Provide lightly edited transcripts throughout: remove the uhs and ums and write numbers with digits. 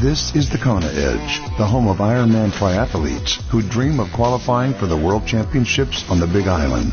This is the Kona Edge, the home of Ironman triathletes who dream of qualifying for the World Championships on the Big Island.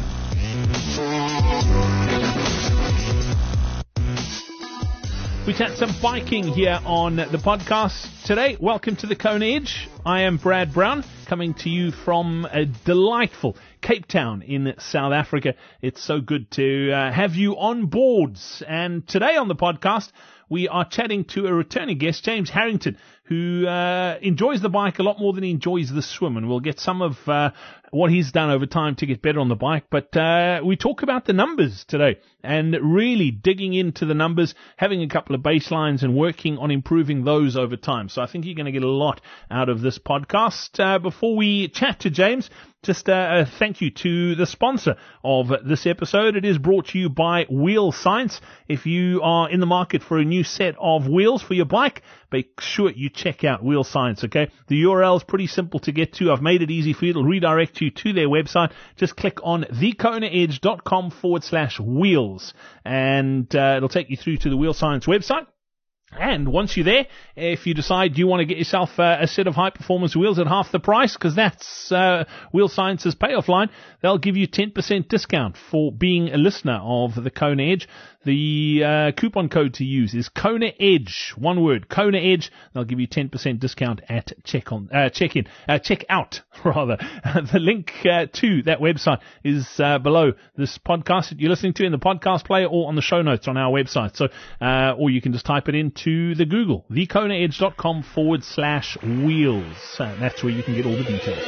We chat some biking here on the podcast today. Welcome to the Kona Edge. I am Brad Brown, coming to you from a delightful Cape Town in South Africa. It's so good to have you on boards. And today on the podcast, we are chatting to a returning guest, James Harrington, who enjoys the bike a lot more than he enjoys the swim. And we'll get some of what he's done over time to get better on the bike. But we talk about the numbers today and really digging into the numbers, having a couple of baselines and working on improving those over time. So I think you're going to get a lot out of this podcast. Before we chat to James, just a thank you to the sponsor of this episode. It is brought to you by Wheel Science. If you are in the market for a new set of wheels for your bike, make sure you check out Wheel Science, okay? The URL is pretty simple to get to. I've made it easy for you. It'll redirect you to their website. Just click on thekonaedge.com/wheels and it'll take you through to the Wheel Science website. And once you're there, if you decide you want to get yourself a set of high-performance wheels at half the price, because that's Wheel Science's payoff line, they'll give you 10% discount for being a listener of the Kona Edge. The coupon code to use is Kona Edge, one word, Kona Edge. They'll give you 10% discount at checkout, rather. The link to that website is below this podcast that you're listening to in the podcast player or on the show notes on our website. So, or you can just type it into the Google, thekonaedge.com/wheels. That's where you can get all the details.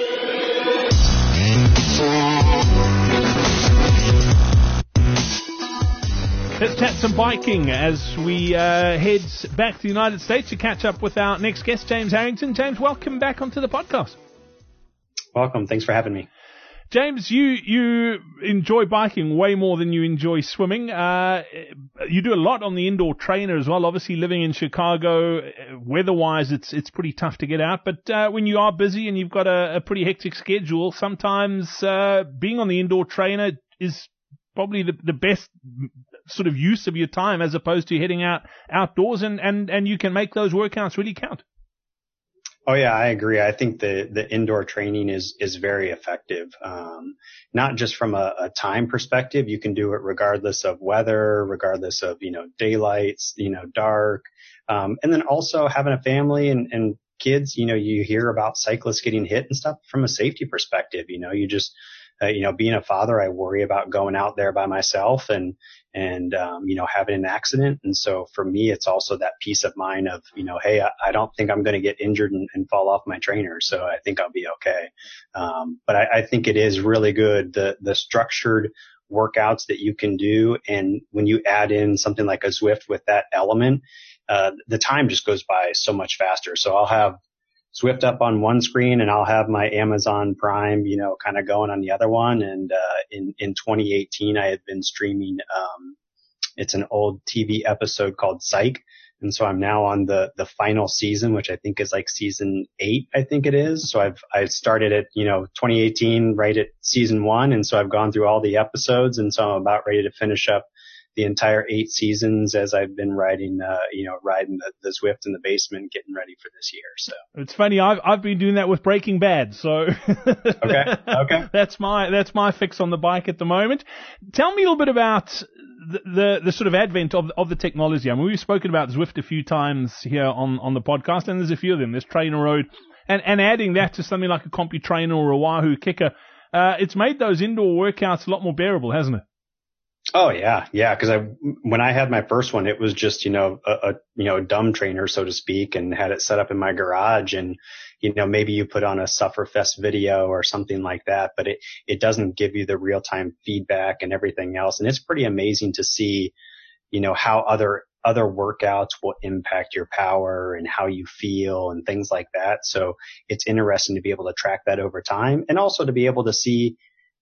Let's chat some biking as we head back to the United States to catch up with our next guest, James Harrington. James, welcome back onto the podcast. Welcome. Thanks for having me. James, you enjoy biking way more than you enjoy swimming. You do a lot on the indoor trainer as well. Obviously, living in Chicago, weather-wise, it's pretty tough to get out. But when you are busy and you've got a pretty hectic schedule, sometimes being on the indoor trainer is probably the best sort of use of your time as opposed to heading outdoors, and you can make those workouts really count. Oh yeah, I agree. I think the indoor training is very effective. Not just from a time perspective. You can do it regardless of weather, regardless of, daylights, dark. And then also having a family and kids, you hear about cyclists getting hit and stuff from a safety perspective. You just, being a father, I worry about going out there by myself and having an accident. And so for me, it's also that peace of mind of, hey, I don't think I'm going to get injured and fall off my trainer. So I think I'll be okay. But I think it is really good, the structured workouts that you can do. And when you add in something like a Zwift with that element, the time just goes by so much faster. So I'll have Zwift up on one screen and I'll have my Amazon Prime, kind of going on the other one. And, in 2018, I had been streaming, it's an old TV episode called Psych. And so I'm now on the final season, which I think is like season 8, I think it is. So I started at, 2018 right at season 1. And so I've gone through all the episodes. And so I'm about ready to finish up the entire 8 seasons as I've been riding the Zwift in the basement, getting ready for this year. So it's funny. I've been doing that with Breaking Bad. So okay. That's my fix on the bike at the moment. Tell me a little bit about the sort of advent of the technology. I mean, we've spoken about Zwift a few times here on the podcast, and there's a few of them. There's Trainer Road, and adding that to something like a CompuTrainer or a Wahoo Kicker, it's made those indoor workouts a lot more bearable, hasn't it? Oh yeah. Yeah. Cause when I had my first one, it was just, a dumb trainer, so to speak, and had it set up in my garage and, maybe you put on a Sufferfest video or something like that, but it doesn't give you the real time feedback and everything else. And it's pretty amazing to see, how other workouts will impact your power and how you feel and things like that. So it's interesting to be able to track that over time and also to be able to see,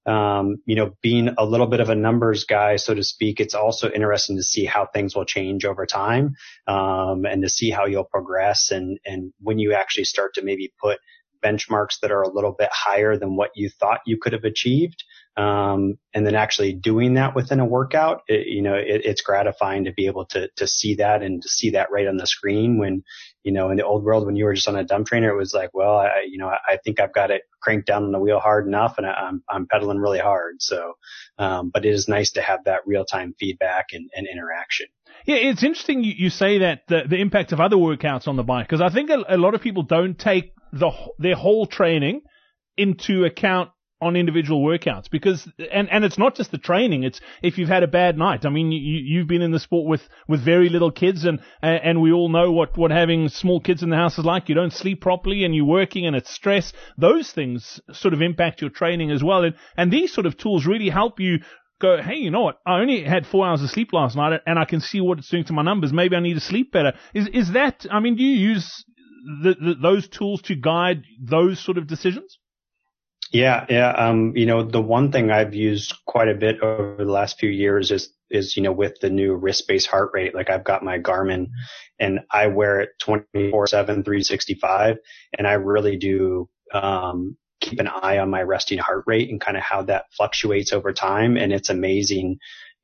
being a little bit of a numbers guy, so to speak, it's also interesting to see how things will change over time, and to see how you'll progress. And when you actually start to maybe put benchmarks that are a little bit higher than what you thought you could have achieved, and then actually doing that within a workout, it's gratifying to be able to see that and to see that right on the screen when, in the old world, when you were just on a dump trainer, it was like, well, I think I've got it cranked down on the wheel hard enough, and I'm pedaling really hard. So, but it is nice to have that real time feedback and interaction. Yeah, it's interesting you say that the impact of other workouts on the bike, because I think a lot of people don't take their whole training into account on individual workouts, because and it's not just the training, it's if you've had a bad night. I mean, you've been in the sport with very little kids, and we all know what having small kids in the house is like. You don't sleep properly and you're working and it's stress. Those things sort of impact your training as well, and these sort of tools really help you go, hey, you know what, I only had 4 hours of sleep last night and I can see what it's doing to my numbers. Maybe I need to sleep better. Is that, I mean, do you use those tools to guide those sort of decisions? Yeah. The one thing I've used quite a bit over the last few years is, with the new wrist-based heart rate. Like, I've got my Garmin and I wear it 24/7, 365. And I really do, keep an eye on my resting heart rate and kind of how that fluctuates over time. And it's amazing,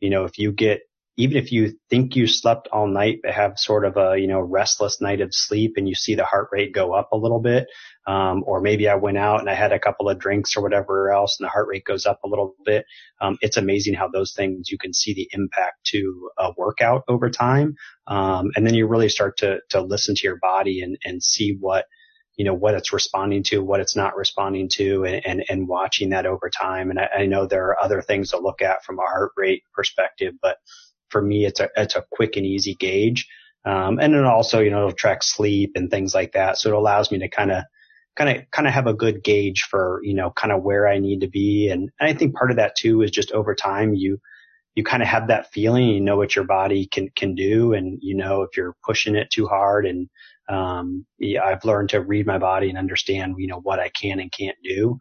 even if you think you slept all night, but have sort of a, restless night of sleep, and you see the heart rate go up a little bit. Or maybe I went out and I had a couple of drinks or whatever else, and the heart rate goes up a little bit. It's amazing how those things, you can see the impact to a workout over time. And then you really start to listen to your body and see what it's responding to, what it's not responding to, and watching that over time. And I know there are other things to look at from a heart rate perspective, but for me, it's a quick and easy gauge. And then also, it'll track sleep and things like that. So it allows me to kind of have a good gauge for, kind of where I need to be. And I think part of that too is just over time, you kind of have that feeling, what your body can do. And, if you're pushing it too hard, and, I've learned to read my body and understand, what I can and can't do.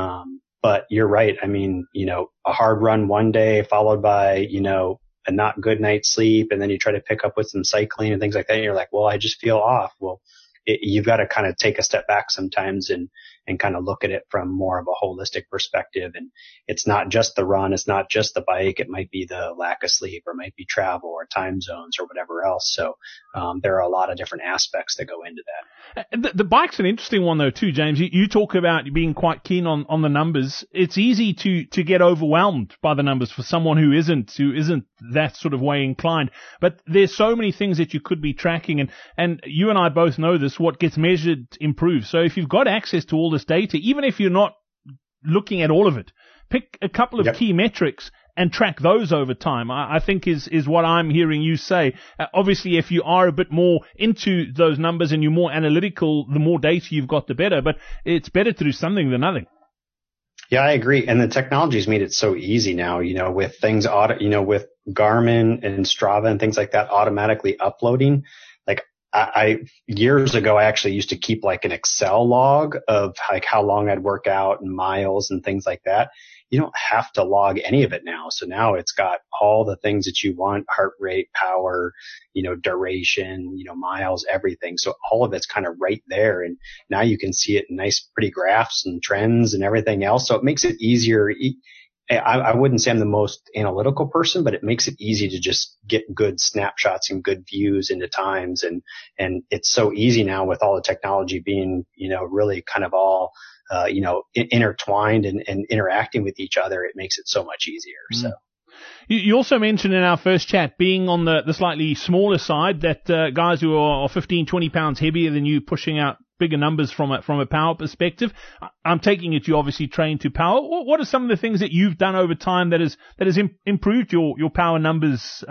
But you're right. I mean, a hard run one day followed by, a not good night's sleep, and then you try to pick up with some cycling and things like that, and you're like, well, I just feel off. Well, you've got to kind of take a step back sometimes and kind of look at it from more of a holistic perspective. And it's not just the run, it's not just the bike. It might be the lack of sleep, or it might be travel or time zones or whatever else. So there are a lot of different aspects that go into that. The bike's an interesting one though too, James. You talk about being quite keen on the numbers. It's easy to get overwhelmed by the numbers for someone who isn't that sort of way inclined. But there's so many things that you could be tracking, and you and I both know this. What gets measured improves. So if you've got access to all this data, even if you're not looking at all of it, pick a couple of key metrics and track those over time, I think is what I'm hearing you say. Obviously, if you are a bit more into those numbers and you're more analytical, the more data you've got, the better. But it's better to do something than nothing. Yeah, I agree. And the technology's made it so easy now, with things with Garmin and Strava and things like that automatically uploading. Like, I years ago, I actually used to keep like an Excel log of like how long I'd work out and miles and things like that. You don't have to log any of it now. So now it's got all the things that you want: heart rate, power, duration, miles, everything. So all of it's kind of right there. And now you can see it in nice, pretty graphs and trends and everything else. So it makes it easier. I wouldn't say I'm the most analytical person, but it makes it easy to just get good snapshots and good views into times. And it's so easy now with all the technology being, really kind of all, intertwined and interacting with each other. It makes it so much easier. So. You also mentioned in our first chat being on the slightly smaller side, that guys who are 15, 20 pounds heavier than you pushing out bigger numbers from a power perspective. I'm taking it you obviously train to power. What are some of the things that you've done over time that has improved your power numbers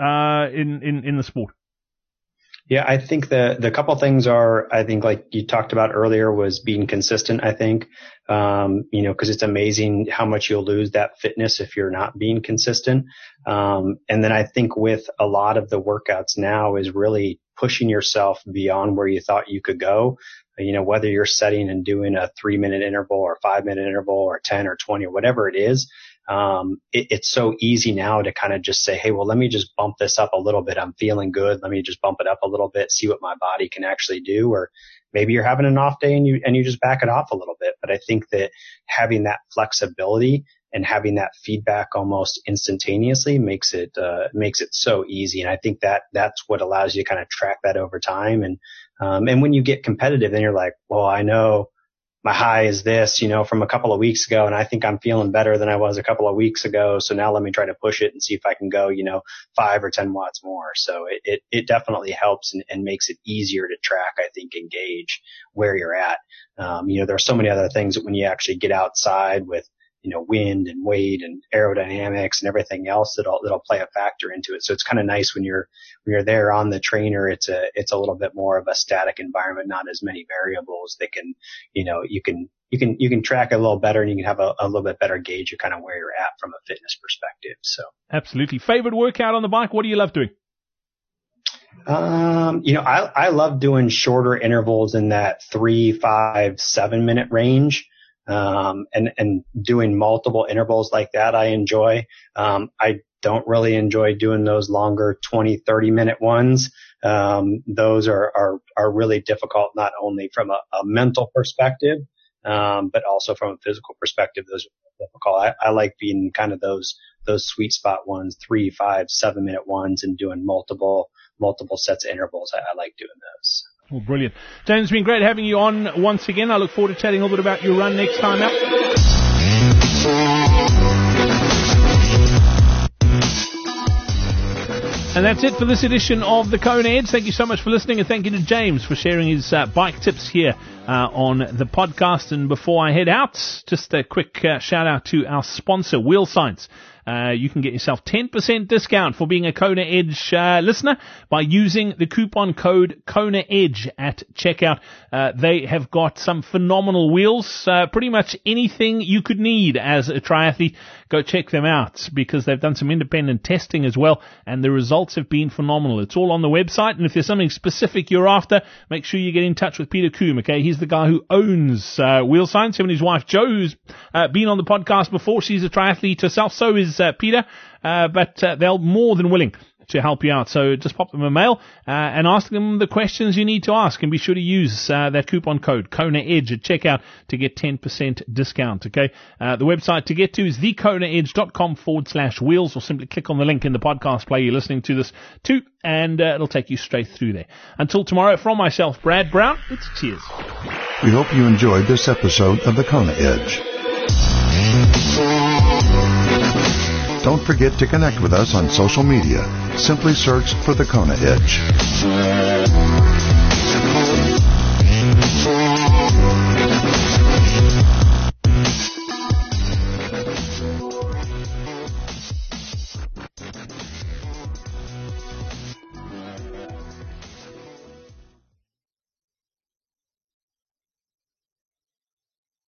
in the sport? Yeah, I think the couple things are, I think like you talked about earlier, was being consistent, I think, cause it's amazing how much you'll lose that fitness if you're not being consistent. And then I think with a lot of the workouts now is really pushing yourself beyond where you thought you could go. Whether you're setting and doing a 3-minute interval or 5-minute interval or 10 or 20 or whatever it is. It's so easy now to kind of just say, hey, well, let me just bump this up a little bit. I'm feeling good. Let me just bump it up a little bit, see what my body can actually do. Or maybe you're having an off day and you just back it off a little bit. But I think that having that flexibility and having that feedback almost instantaneously makes it so easy. And I think that's what allows you to kind of track that over time. And when you get competitive, then you're like, well, I know my high is this, from a couple of weeks ago, and I think I'm feeling better than I was a couple of weeks ago. So now let me try to push it and see if I can go, 5 or 10 watts more. So it definitely helps and makes it easier to track, I think, and gauge where you're at. There are so many other things that when you actually get outside with, wind and weight and aerodynamics and everything else that'll play a factor into it. So it's kind of nice when you're there on the trainer. It's a little bit more of a static environment, not as many variables that can, you can track a little better, and you can have a little bit better gauge of kind of where you're at from a fitness perspective. So absolutely. Favorite workout on the bike? What do you love doing? I love doing shorter intervals in that 3, 5, 7 minute range. And doing multiple intervals like that, I enjoy. I don't really enjoy doing those longer 20, 30 minute ones. Those are really difficult, not only from a mental perspective, but also from a physical perspective. Those are difficult. I like being kind of those sweet spot ones, 3, 5, 7 minute ones, and doing multiple sets of intervals. I like doing those. Well, brilliant. James, it's been great having you on once again. I look forward to chatting a little bit about your run next time out. And that's it for this edition of the Kona Edge. Thank you so much for listening, and thank you to James for sharing his bike tips here on the podcast. And before I head out, just a quick shout out to our sponsor, Wheel Science. You can get yourself 10% discount for being a Kona Edge listener by using the coupon code Kona Edge at checkout. They have got some phenomenal wheels, pretty much anything you could need as a triathlete. Go check them out, because they've done some independent testing as well, and the results have been phenomenal. It's all on the website, and if there's something specific you're after, make sure you get in touch with Peter Coombe, okay? He's the guy who owns Wheel Science. Him and his wife Jo, who's been on the podcast before. She's a triathlete herself, so is Peter, but they're more than willing to help you out. So just pop them a mail and ask them the questions you need to ask, and be sure to use that coupon code Kona Edge at checkout to get 10% discount. Okay, the website to get to is thekonaedge.com/wheels, or simply click on the link in the podcast player you're listening to this to, and it'll take you straight through there. Until tomorrow, from myself, Brad Brown, it's cheers. We hope you enjoyed this episode of the Kona Edge. Don't forget to connect with us on social media. Simply search for the Kona Edge.